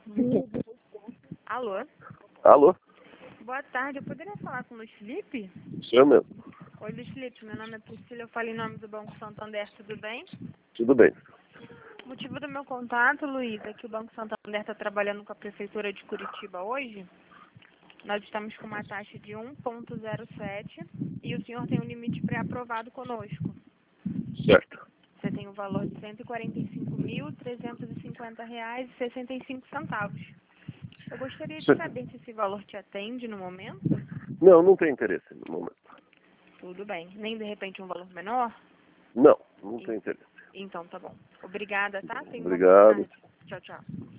Alô? Alô? Boa tarde, eu poderia falar com o Luiz Felipe? Sou eu mesmo. Oi, Luiz Felipe, meu nome é Priscila, eu falo em nome do Banco Santander, tudo bem? Tudo bem. O motivo do meu contato, Luiz, é que o Banco Santander está trabalhando com a Prefeitura de Curitiba hoje. Nós estamos com uma taxa de 1,07 e o senhor tem um limite pré-aprovado conosco. Certo. Você tem o valor de R$ 145.350,65. Eu gostaria de saber se esse valor te atende no momento. Não, não tem interesse no momento. Tudo bem. Nem de repente um valor menor? Não, não tem interesse. Então tá bom. Obrigada, tá? Tenha uma boa Obrigado. tarde. Tchau, tchau.